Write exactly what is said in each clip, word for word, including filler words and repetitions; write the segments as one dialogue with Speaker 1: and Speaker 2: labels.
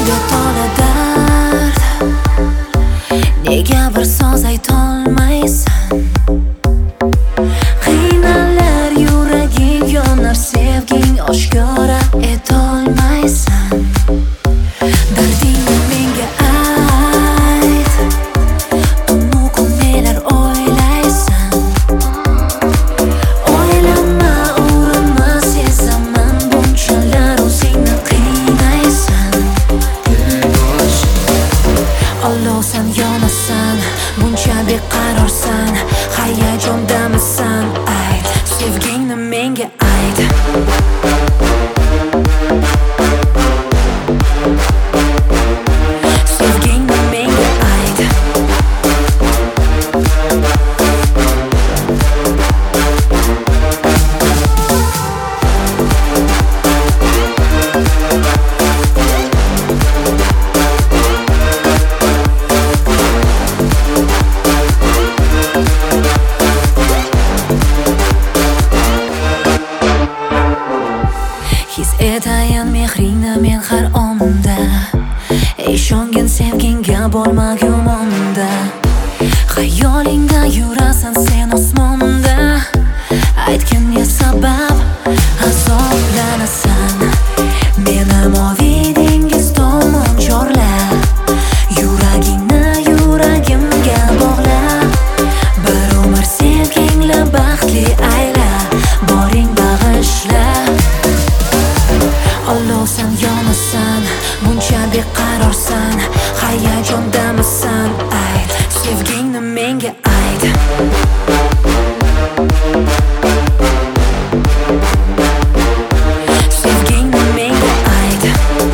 Speaker 1: ko'nglimga to'la dard. Nega bir so'z aytolmaysan? Qiynalar yuraging, yonar sevging, oshkora etolmaysan. Dardingni menga ayt, tunu kun nelar o'ylaysan? O'ylama, urinma, sezaman, bunchalar o'zingni qiynaysan. Olovsan, yonasan, buncha beqarorsan, hayajondamisan? Ayt, sevgingni menga ayt. Sevgingni menga ayt. His etayin mehringni men har onda, ishongin sevgingga bo'lma gumonda. Xayolingda yurasan sen osmonda, aytgin ne sabab azoblanasan? Meni moviy dengiz tomon chorla, yuragingni yuragimga bog'la. Bir umr sevgingla baxtli ayla, boring bag'ishla. Olovsan, yonasan, buncha beqarorsan, hayajondamisan? Ayt, sevgingni menga ayt. Sevgingni menga ayt.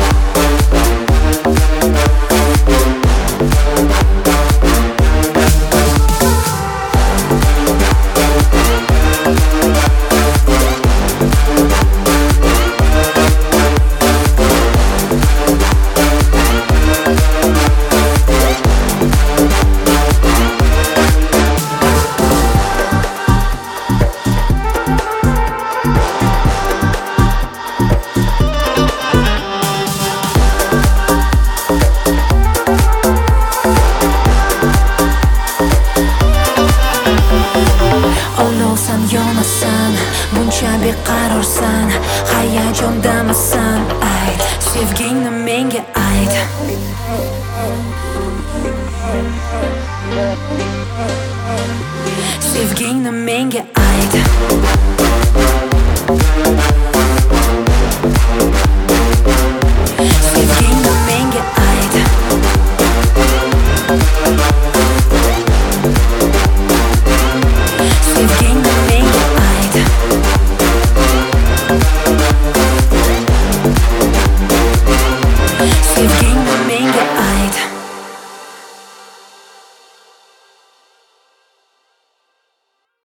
Speaker 1: Olovsan, yonasan, buncha beqarorsan, hayajondamisan? Ayt, sevgingni menga ayt. Sevgingni menga ayt.